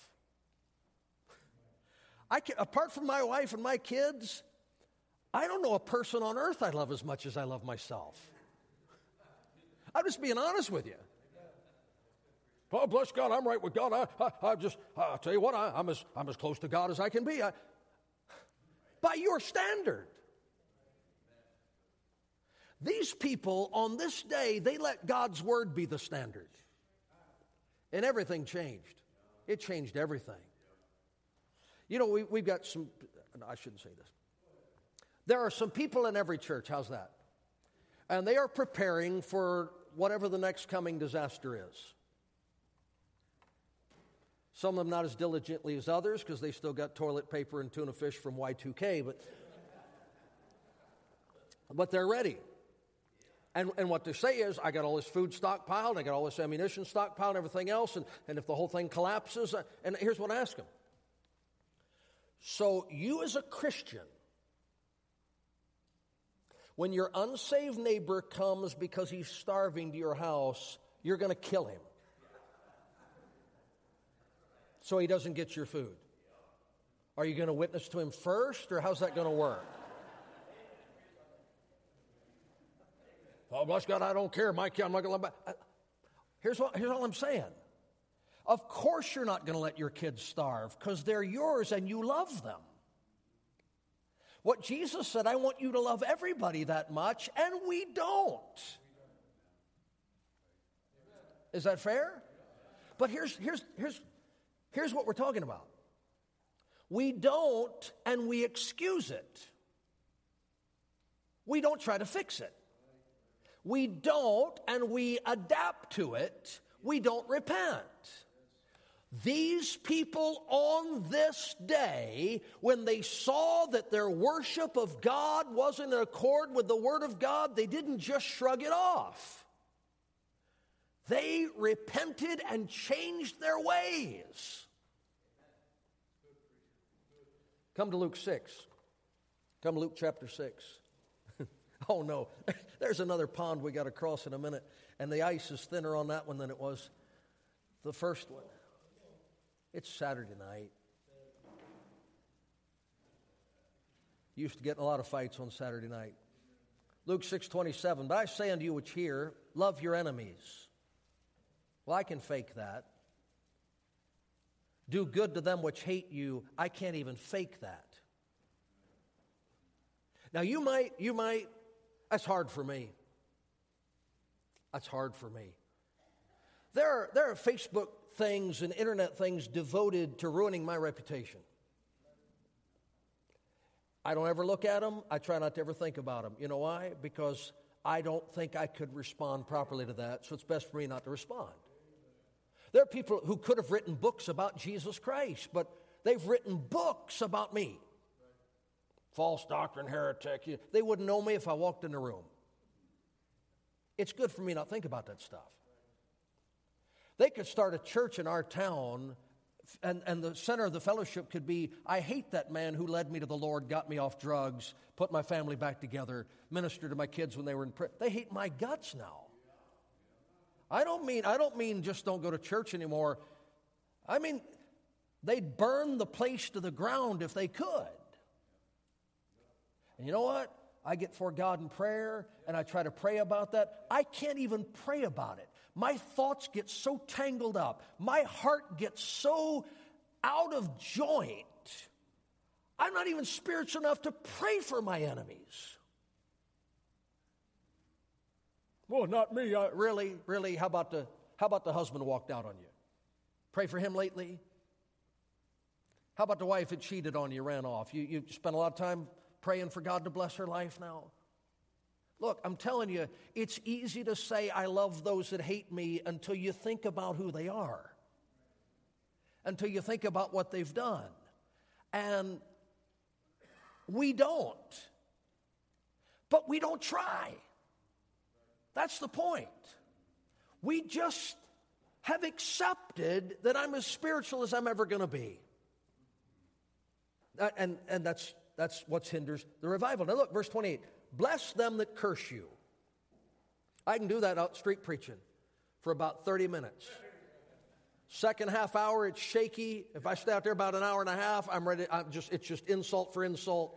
I can, apart from my wife and my kids, I don't know a person on earth I love as much as I love myself. I'm just being honest with you. Oh, bless God, I'm right with God. I, I, I just, I'll tell you what, I, I'm, as, I'm as close to God as I can be. I, by your standard. These people on this day, they let God's word be the standard. And everything changed. It changed everything. You know, we, we've got some, no, I shouldn't say this. There are some people in every church, how's that? And they are preparing for whatever the next coming disaster is. Some of them not as diligently as others because they still got toilet paper and tuna fish from Y two K, but, but they're ready. And, and what they say is, I got all this food stockpiled, I got all this ammunition stockpiled and everything else, and, and if the whole thing collapses, I, and here's what I ask them. So you as a Christian, when your unsaved neighbor comes because he's starving to your house, you're going to kill him so he doesn't get your food. Are you going to witness to him first, or how's that going to work? Oh, bless God, I don't care. My kid, I'm not going to let my... Here's, what, here's all I'm saying. Of course you're not going to let your kids starve because they're yours and you love them. What Jesus said, I want you to love everybody that much, and we don't. Is that fair? But here's, here's, here's, here's what we're talking about. We don't, and we excuse it. We don't try to fix it. We don't, and we adapt to it. We don't repent. These people on this day, when they saw that their worship of God wasn't in accord with the Word of God, they didn't just shrug it off. They repented and changed their ways. Come to Luke six. Come to Luke chapter six. Oh no, there's another pond we got to cross in a minute, and the ice is thinner on that one than it was the first one. It's Saturday night. Used to get in a lot of fights on Saturday night. Luke six twenty-seven, but I say unto you which hear, love your enemies. Well, I can fake that. Do good to them which hate you. I can't even fake that. Now you might, you might, that's hard for me. That's hard for me. There are, there are Facebook things and internet things devoted to ruining my reputation. I don't ever look at them. I try not to ever think about them. You know why? Because I don't think I could respond properly to that, so it's best for me not to respond. There are people who could have written books about Jesus Christ, but they've written books about me. False doctrine, heretic. They wouldn't know me if I walked in the room. It's good for me not to think about that stuff. They could start a church in our town, and, and the center of the fellowship could be, I hate that man who led me to the Lord, got me off drugs, put my family back together, ministered to my kids when they were in prison. They hate my guts now. I don't mean I don't mean just don't go to church anymore. I mean, they'd burn the place to the ground if they could. And you know what? I get before God in prayer, and I try to pray about that. I can't even pray about it. My thoughts get so tangled up. My heart gets so out of joint. I'm not even spiritual enough to pray for my enemies. Well, not me. I, really, really, how about the how about the husband who walked out on you? Pray for him lately? How about the wife that cheated on you, ran off? You, you spent a lot of time praying for God to bless her life now? Look, I'm telling you, it's easy to say I love those that hate me until you think about who they are, until you think about what they've done. And we don't. But we don't try. That's the point. We just have accepted that I'm as spiritual as I'm ever going to be. And, and that's, that's what hinders the revival. Now look, verse twenty-eight. Bless them that curse you. I can do that out street preaching for about thirty minutes. Second half hour, it's shaky. If I stay out there about an hour and a half, I'm ready. I'm just, it's just insult for insult.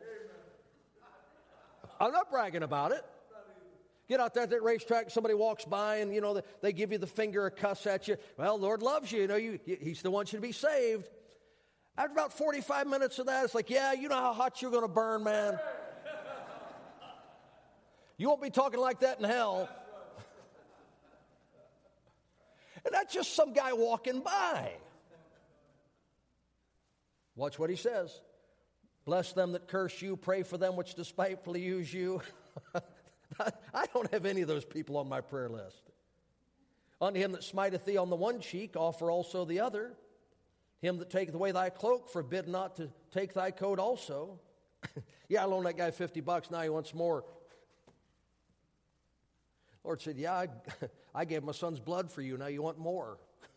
I'm not bragging about it. Get out there at that racetrack, somebody walks by and, you know, they give you the finger or cuss at you. Well, Lord loves you. You know, you, he still wants you to be saved. After about forty-five minutes of that, it's like, yeah, you know how hot you're going to burn, man. You won't be talking like that in hell. And that's just some guy walking by. Watch what he says. Bless them that curse you. Pray for them which despitefully use you. I don't have any of those people on my prayer list. Unto him that smiteth thee on the one cheek, offer also the other. Him that taketh away thy cloak, forbid not to take thy coat also. Yeah, I loaned that guy fifty bucks, now he wants more. Lord said, yeah, I, I gave my son's blood for you, now you want more.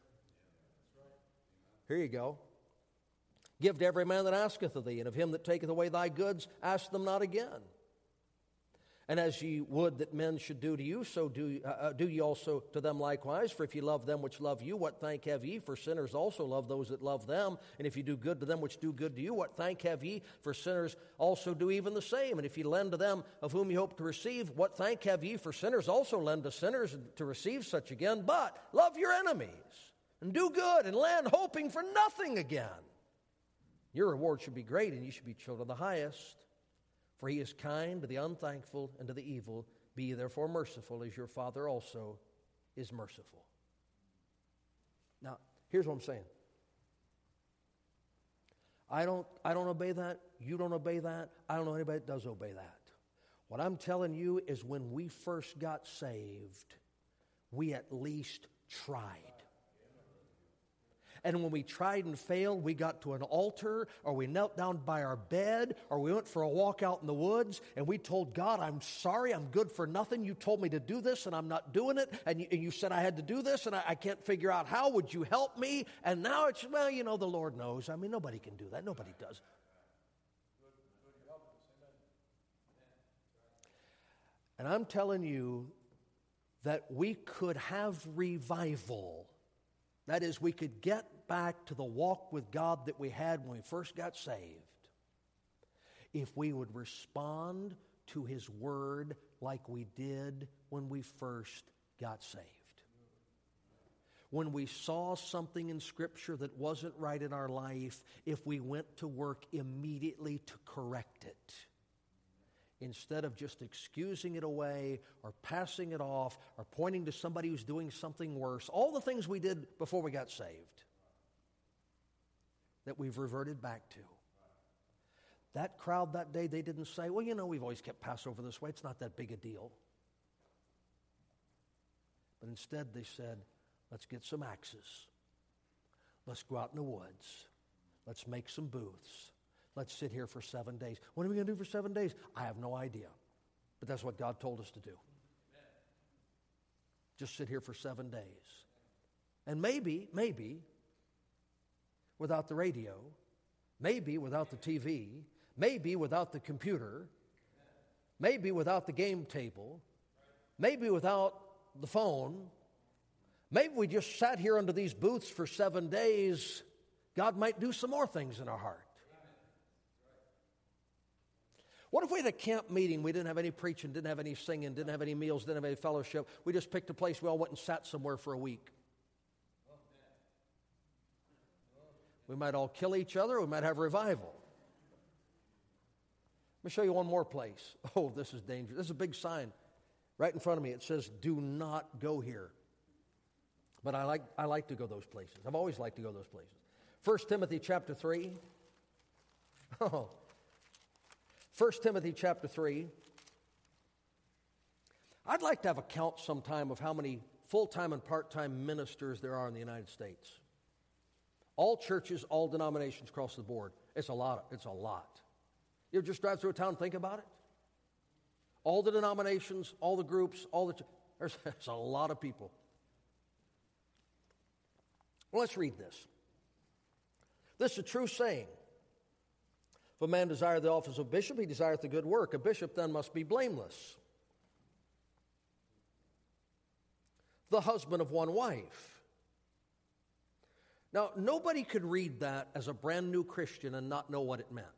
Here you go. Give to every man that asketh of thee, and of him that taketh away thy goods, ask them not again. And as ye would that men should do to you, so do, uh, do ye also to them likewise. For if ye love them which love you, what thank have ye? For sinners also love those that love them. And if ye do good to them which do good to you, what thank have ye? For sinners also do even the same. And if ye lend to them of whom ye hope to receive, what thank have ye? For sinners also lend to sinners to receive such again. But love your enemies, and do good, and lend, hoping for nothing again. Your reward should be great, and ye should be children of the highest. For he is kind to the unthankful and to the evil. Be ye therefore merciful, as your Father also is merciful. Now, here's what I'm saying. I don't, I don't obey that. You don't obey that. I don't know anybody that does obey that. What I'm telling you is when we first got saved, we at least tried. And when we tried and failed, we got to an altar, or we knelt down by our bed, or we went for a walk out in the woods, and we told God, I'm sorry, I'm good for nothing. You told me to do this, and I'm not doing it. And you, and you said I had to do this, and I, I can't figure out how. Would you help me? And now it's, well, you know, the Lord knows. I mean, nobody can do that. Nobody does. And I'm telling you that we could have revival. That is, we could get back to the walk with God that we had when we first got saved if we would respond to His Word like we did when we first got saved. When we saw something in Scripture that wasn't right in our life, if we went to work immediately to correct it, instead of just excusing it away or passing it off or pointing to somebody who's doing something worse, all the things we did before we got saved that we've reverted back to. That crowd that day, they didn't say, well, you know, we've always kept Passover this way. It's not that big a deal. But instead they said, let's get some axes. Let's go out in the woods. Let's make some booths. Let's sit here for seven days. What are we going to do for seven days? I have no idea. But that's what God told us to do. Just sit here for seven days. And maybe, maybe, without the radio, maybe without the T V, maybe without the computer, maybe without the game table, maybe without the phone, maybe we just sat here under these booths for seven days, God might do some more things in our heart. What if we had a camp meeting, we didn't have any preaching, didn't have any singing, didn't have any meals, didn't have any fellowship, we just picked a place, we all went and sat somewhere for a week? We might all kill each other, we might have revival. Let me show you one more place. Oh, this is dangerous. This is a big sign right in front of me. It says, do not go here. But I like, I like to go those places. I've always liked to go those places. First Timothy chapter three. Oh, First Timothy chapter three. I'd like to have a count sometime of how many full-time and part-time ministers there are in the United States. All churches, all denominations across the board. It's a lot. It's a lot. You ever just drive through a town and think about it? All the denominations, all the groups, all the ch- there's, there's a lot of people. Well, let's read this. This is a true saying. If a man desire the office of bishop, he desireth the good work. A bishop then must be blameless, the husband of one wife. Now, nobody could read that as a brand new Christian and not know what it meant.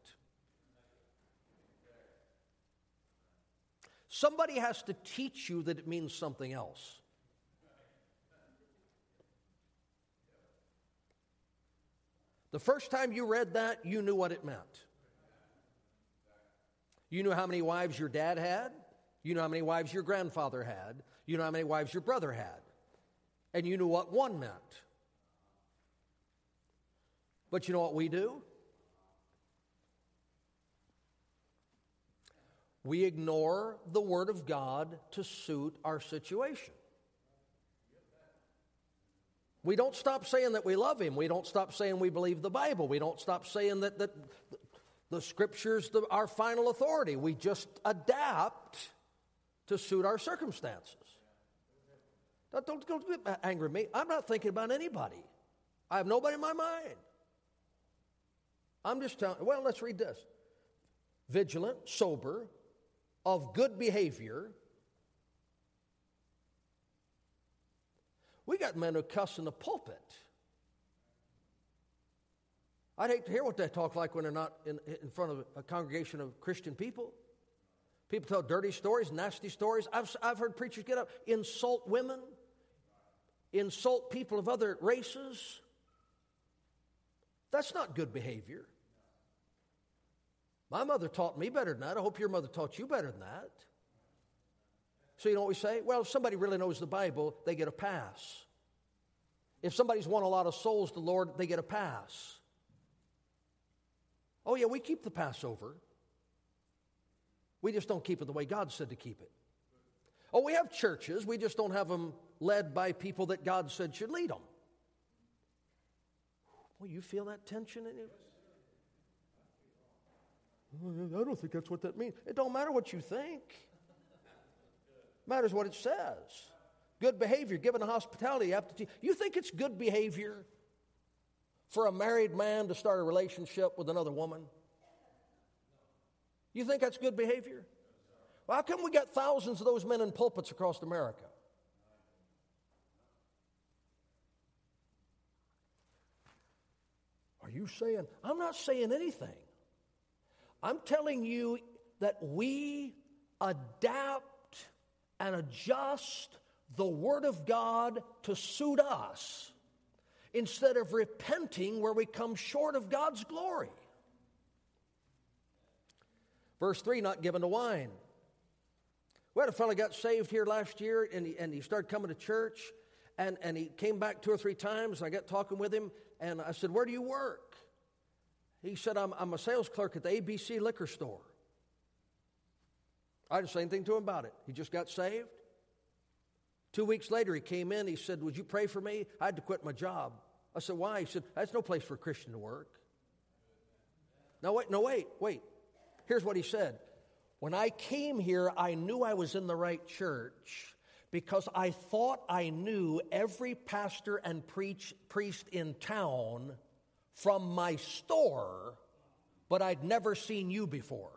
Somebody has to teach you that it means something else. The first time you read that, you knew what it meant. You knew how many wives your dad had. You knew how many wives your grandfather had. You knew how many wives your brother had. And you knew what one meant. But you know what we do? We ignore the Word of God to suit our situation. We don't stop saying that we love Him. We don't stop saying we believe the Bible. We don't stop saying that, that the Scripture's the, our final authority. We just adapt to suit our circumstances. Now, don't, don't get angry at me. I'm not thinking about anybody. I have nobody in my mind. I'm just telling, well, let's read this. Vigilant, sober, of good behavior. We got men who cuss in the pulpit. I'd hate to hear what they talk like when they're not in, in front of a congregation of Christian people. People tell dirty stories, nasty stories. I've, I've heard preachers get up, insult women, insult people of other races. That's not good behavior. My mother taught me better than that. I hope your mother taught you better than that. So you know what we say? Well, if somebody really knows the Bible, they get a pass. If somebody's won a lot of souls to the Lord, they get a pass. Oh yeah, we keep the Passover. We just don't keep it the way God said to keep it. Oh, we have churches. We just don't have them led by people that God said should lead them. Well, you feel that tension in you? I don't think that's what that means. It don't matter what you think. It matters what it says. Good behavior, given hospitality. You, have to te- you think it's good behavior for a married man to start a relationship with another woman? You think that's good behavior? Well, how come we got thousands of those men in pulpits across America? Are you saying? I'm not saying anything. I'm telling you that we adapt and adjust the Word of God to suit us instead of repenting where we come short of God's glory. Verse three, not given to wine. We had a fellow got saved here last year, and he, and he started coming to church, and, and he came back two or three times, and I got talking with him, and I said, where do you work? He said, I'm, I'm a sales clerk at the A B C liquor store. I didn't say anything to him about it. He just got saved. Two weeks later, he came in. He said, would you pray for me? I had to quit my job. I said, why? He said, that's no place for a Christian to work. No, wait, no, wait, wait. Here's what he said. When I came here, I knew I was in the right church because I thought I knew every pastor and preach, priest in town from my store, but I'd never seen you before.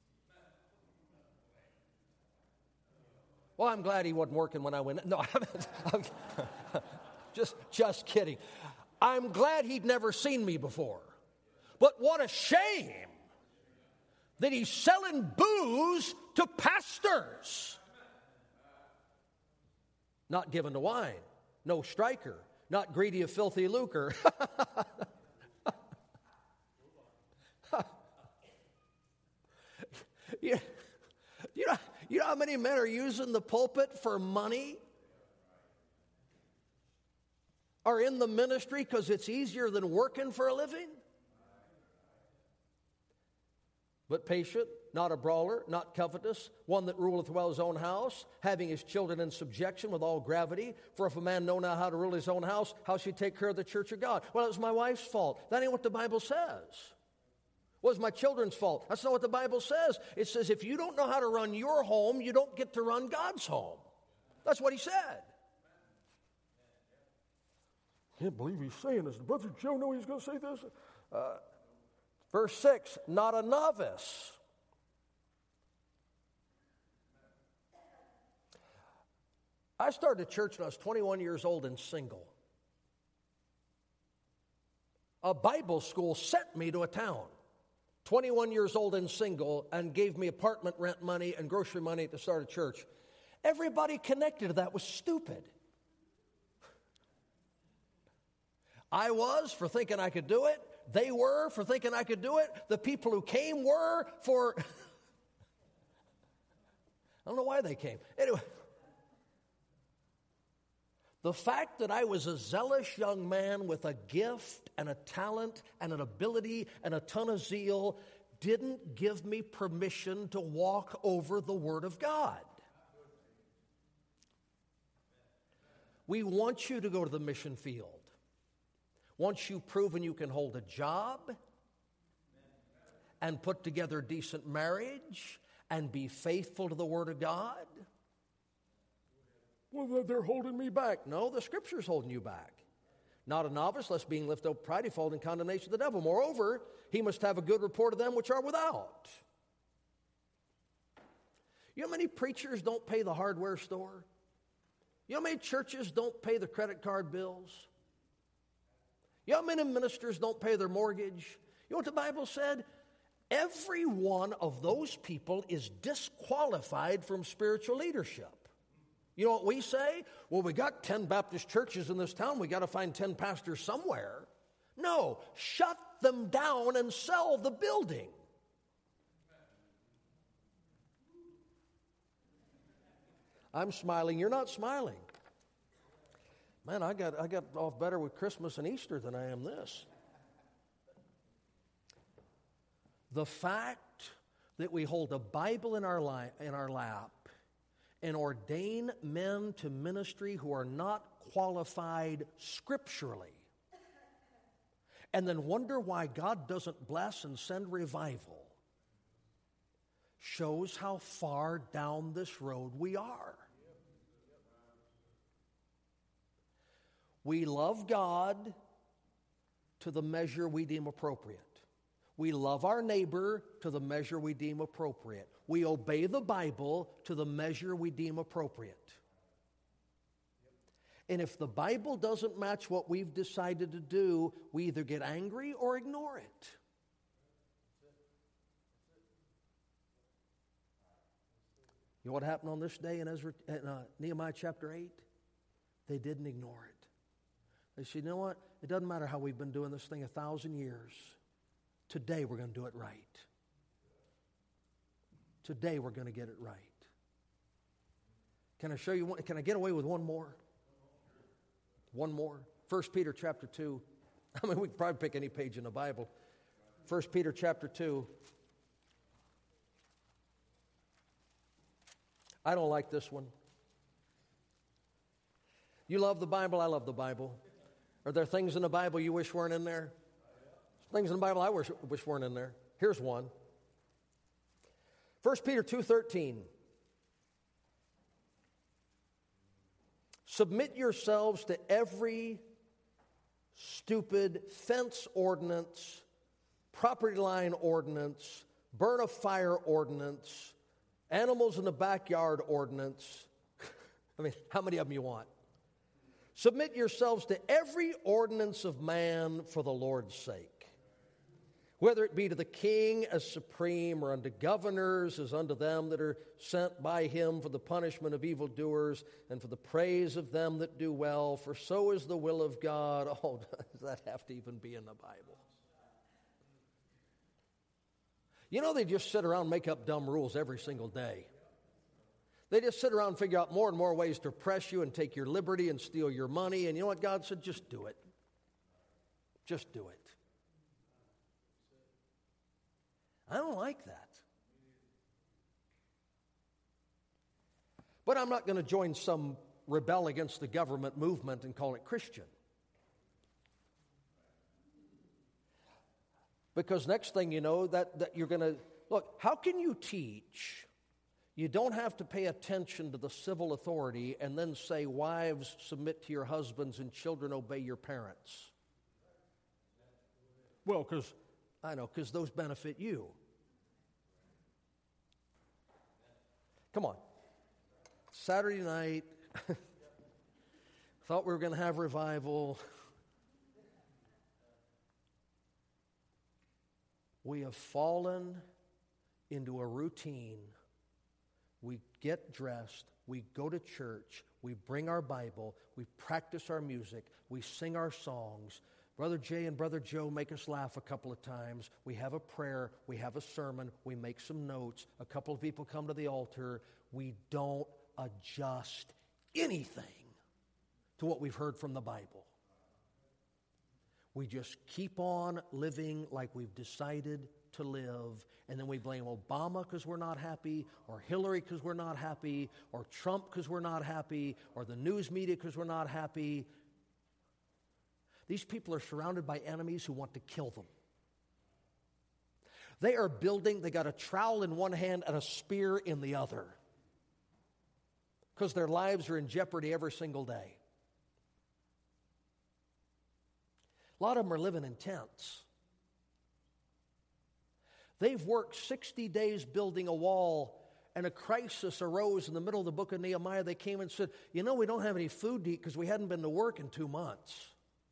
Well, I'm glad he wasn't working when I went. No, I'm just, just kidding. I'm glad he'd never seen me before. But what a shame that he's selling booze to pastors. Not given to wine, no striker, not greedy of filthy lucre. you, you, know, you know how many men are using the pulpit for money? Are in the ministry because it's easier than working for a living? But patient, not a brawler, not covetous, one that ruleth well his own house, having his children in subjection with all gravity. For if a man know not how to rule his own house, how should he take care of the church of God? Well, it was my wife's fault. That ain't what the Bible says. It was my children's fault. That's not what the Bible says. It says if you don't know how to run your home, you don't get to run God's home. That's what he said. I can't believe he's saying this. Did Brother Joe know he's going to say this? Uh, Verse six, not a novice. I started a church when I was twenty-one years old and single. A Bible school sent me to a town, twenty-one years old and single, and gave me apartment rent money and grocery money to start a church. Everybody connected to that was stupid. I was for thinking I could do it. They were for thinking I could do it. The people who came were for... I don't know why they came. Anyway, the fact that I was a zealous young man with a gift and a talent and an ability and a ton of zeal didn't give me permission to walk over the Word of God. We want you to go to the mission field. Once you've proven you can hold a job and put together a decent marriage and be faithful to the Word of God. Well, they're holding me back. No, the Scripture's holding you back. Not a novice, lest being lifted up pride, he fall in condemnation of the devil. Moreover, he must have a good report of them which are without. You know how many preachers don't pay the hardware store? You know how many churches don't pay the credit card bills? You know how many ministers don't pay their mortgage? You know what the Bible said? Every one of those people is disqualified from spiritual leadership. You know what we say? Well, we got ten Baptist churches in this town. We got to find ten pastors somewhere. No, shut them down and sell the building. I'm smiling. You're not smiling. Man, I got I got off better with Christmas and Easter than I am this. The fact that we hold a Bible in our li- in our lap and ordain men to ministry who are not qualified scripturally, and then wonder why God doesn't bless and send revival, shows how far down this road we are. We love God to the measure we deem appropriate. We love our neighbor to the measure we deem appropriate. We obey the Bible to the measure we deem appropriate. And if the Bible doesn't match what we've decided to do, we either get angry or ignore it. You know what happened on this day in, Ezra, in uh, Nehemiah chapter eight? They didn't ignore it. They said, you know what? It doesn't matter how we've been doing this thing a thousand years. Today we're going to do it right. Today we're going to get it right. Can I show you one? Can I get away with one more? One more. First Peter chapter two. I mean, we could probably pick any page in the Bible. First Peter chapter two. I don't like this one. You love the Bible, I love the Bible. Are there things in the Bible you wish weren't in there? Things in the Bible I wish, wish weren't in there. Here's one. First Peter two thirteen. Submit yourselves to every stupid fence ordinance, property line ordinance, burn of fire ordinance, animals in the backyard ordinance. I mean, how many of them you want? Submit yourselves to every ordinance of man for the Lord's sake, whether it be to the king as supreme, or unto governors as unto them that are sent by him for the punishment of evildoers and for the praise of them that do well, for so is the will of God. Oh, does that have to even be in the Bible? You know, they just sit around and make up dumb rules every single day. They just sit around and figure out more and more ways to oppress you and take your liberty and steal your money. And you know what? God said, just do it. Just do it. I don't like that. But I'm not going to join some rebel against the government movement and call it Christian. Because next thing you know, that, that you're going to, look, how can you teach you don't have to pay attention to the civil authority and then say, wives, submit to your husbands and children, obey your parents? Well, because, I know, because those benefit you. Come on. Saturday night, thought we were going to have revival. We have fallen into a routine. We get dressed, we go to church, we bring our Bible, we practice our music, we sing our songs. Brother Jay and Brother Joe make us laugh a couple of times. We have a prayer, we have a sermon, we make some notes. A couple of people come to the altar. We don't adjust anything to what we've heard from the Bible. We just keep on living like we've decided to live, and then we blame Obama because we're not happy, or Hillary because we're not happy, or Trump because we're not happy, or the news media because we're not happy. These people are surrounded by enemies who want to kill them. They are building, they got a trowel in one hand and a spear in the other, because their lives are in jeopardy every single day. A lot of them are living in tents. They've worked sixty days building a wall, and a crisis arose in the middle of the book of Nehemiah. They came and said, you know, we don't have any food to eat because we hadn't been to work in two months.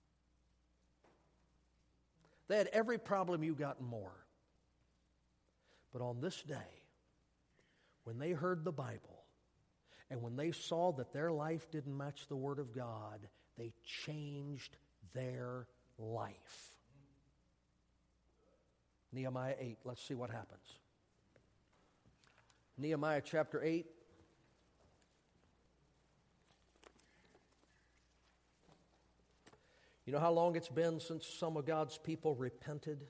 They had every problem you got and more. But on this day, when they heard the Bible, and when they saw that their life didn't match the Word of God, they changed their life. Nehemiah eight, let's see what happens. Nehemiah chapter eight. You know how long it's been since some of God's people repented?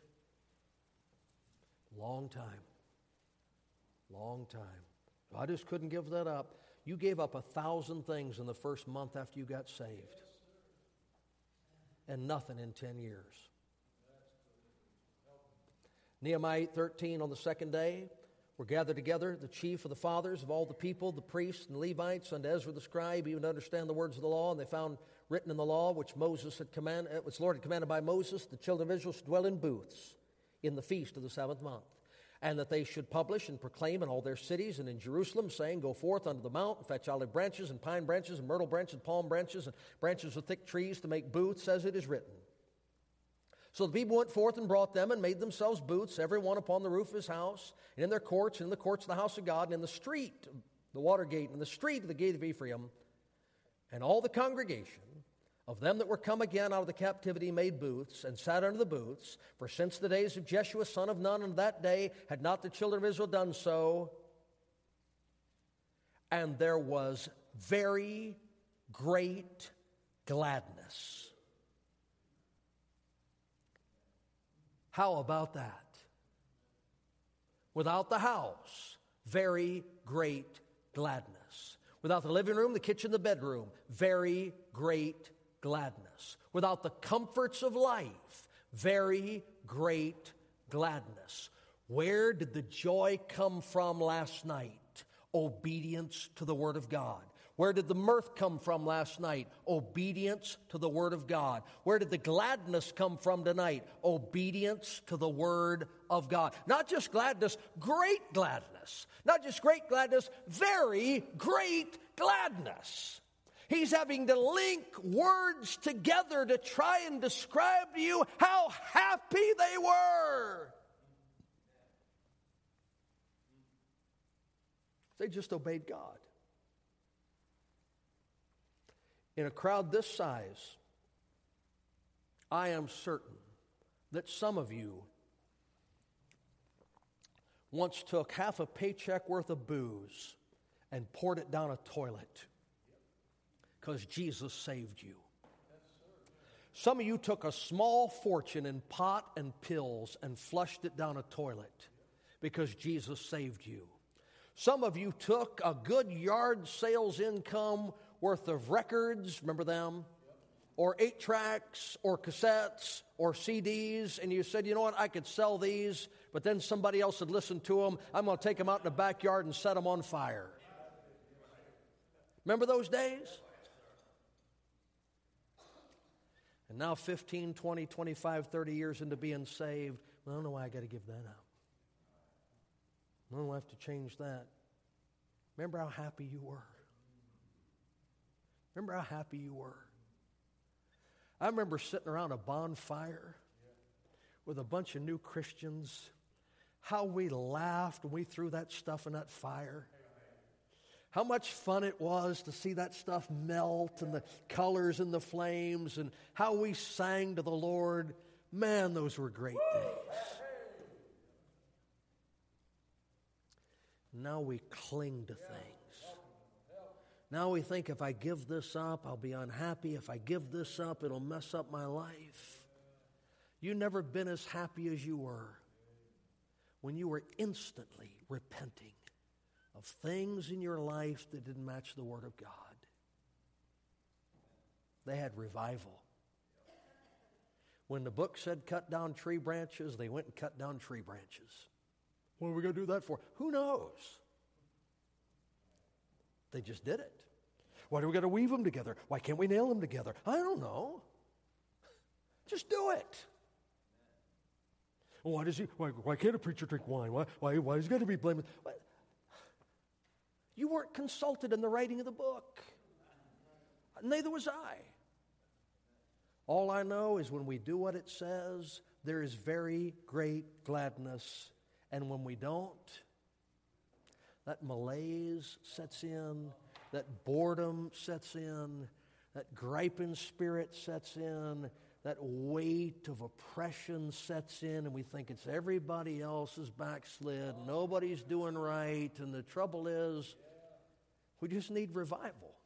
Long time. Long time. I just couldn't give that up. You gave up a thousand things in the first month after you got saved. And nothing in ten years. Nehemiah eight thirteen, on the second day, were gathered together the chief of the fathers of all the people, the priests and Levites, unto Ezra the scribe, even to understand the words of the law. And they found written in the law, which Moses had commanded, which the Lord had commanded by Moses, the children of Israel should dwell in booths in the feast of the seventh month, and that they should publish and proclaim in all their cities and in Jerusalem, saying, go forth unto the mount, and fetch olive branches and pine branches and myrtle branches and palm branches and branches of thick trees to make booths, as it is written. So the people went forth and brought them and made themselves booths, every one upon the roof of his house, and in their courts, and in the courts of the house of God, and in the street, the water gate, and in the street of the gate of Ephraim. And all the congregation of them that were come again out of the captivity made booths, and sat under the booths. For since the days of Jeshua son of Nun, and that day had not the children of Israel done so. And there was very great gladness. How about that? Without the house, very great gladness. Without the living room, the kitchen, the bedroom, very great gladness. Without the comforts of life, very great gladness. Where did the joy come from last night? Obedience to the Word of God. Where did the mirth come from last night? Obedience to the Word of God. Where did the gladness come from tonight? Obedience to the Word of God. Not just gladness, great gladness. Not just great gladness, very great gladness. He's having to link words together to try and describe to you how happy they were. They just obeyed God. In a crowd this size, I am certain that some of you once took half a paycheck worth of booze and poured it down a toilet because Jesus saved you. Some of you took a small fortune in pot and pills and flushed it down a toilet because Jesus saved you. Some of you took a good yard sales income worth of records, remember them? Or eight tracks, or cassettes, or C Ds, and you said, you know what, I could sell these, but then somebody else would listen to them. I'm going to take them out in the backyard and set them on fire. Remember those days? And now fifteen, twenty, twenty-five, thirty years into being saved, I don't know why I got to give that up. I don't have to change that. Remember how happy you were. Remember how happy you were. I remember sitting around a bonfire with a bunch of new Christians. How we laughed when we threw that stuff in that fire. How much fun it was to see that stuff melt and the colors and the flames, and how we sang to the Lord. Man, those were great days. Now we cling to things. Now we think if I give this up, I'll be unhappy. If I give this up, it'll mess up my life. You've never been as happy as you were when you were instantly repenting of things in your life that didn't match the Word of God. They had revival. When the book said cut down tree branches, they went and cut down tree branches. What are we going to do that for? Who knows? They just did it. Why do we got to weave them together? Why can't we nail them together? I don't know. Just do it. Why does he? Why, why can't a preacher drink wine? Why? Why? Why is he got to be blamed? What? You weren't consulted in the writing of the book. Neither was I. All I know is when we do what it says, there is very great gladness. And when we don't, that malaise sets in, that boredom sets in, that griping spirit sets in, that weight of oppression sets in, and we think it's everybody else's backslid, nobody's doing right, and the trouble is, we just need revival.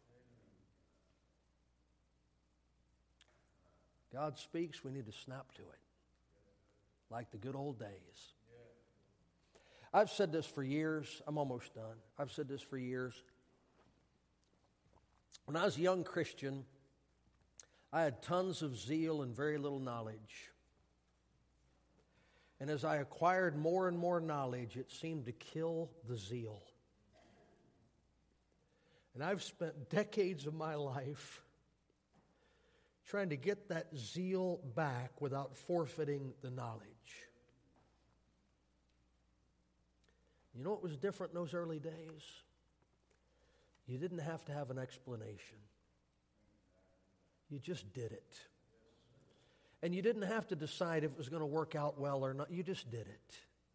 God speaks, we need to snap to it, like the good old days. I've said this for years. I'm almost done. I've said this for years. When I was a young Christian, I had tons of zeal and very little knowledge. And as I acquired more and more knowledge, it seemed to kill the zeal. And I've spent decades of my life trying to get that zeal back without forfeiting the knowledge. You know what was different in those early days? You didn't have to have an explanation. You just did it. And you didn't have to decide if it was going to work out well or not. You just did it.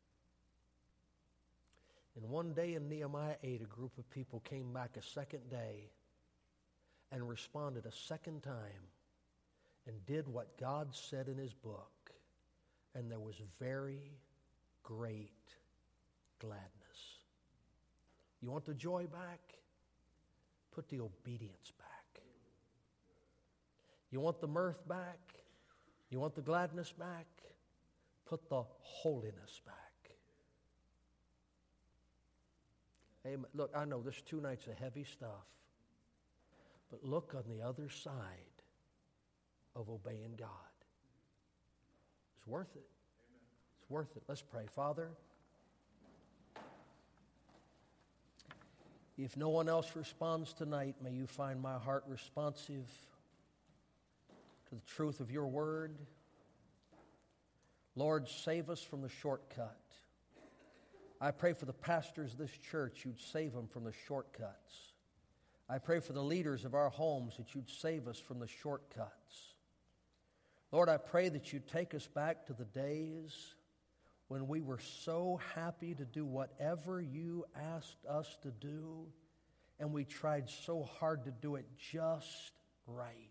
And one day in Nehemiah eight, a group of people came back a second day and responded a second time and did what God said in His book. And there was very great gladness. You want the joy back? Put the obedience back. You want the mirth back? You want the gladness back? Put the holiness back. Amen. Look, I know this two nights of heavy stuff, but look on the other side of obeying God. It's worth it. It's worth it. Let's pray. Father, If no one else responds tonight, may you find my heart responsive to the truth of your word. Lord, save us from the shortcut. I pray for the pastors of this church, you'd save them from the shortcuts. I pray for the leaders of our homes that you'd save us from the shortcuts. Lord, I pray that you'd take us back to the days when we were so happy to do whatever you asked us to do, and we tried so hard to do it just right.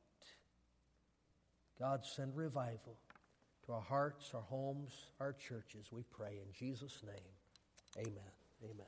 God, send revival to our hearts, our homes, our churches, we pray in Jesus' name. Amen. Amen.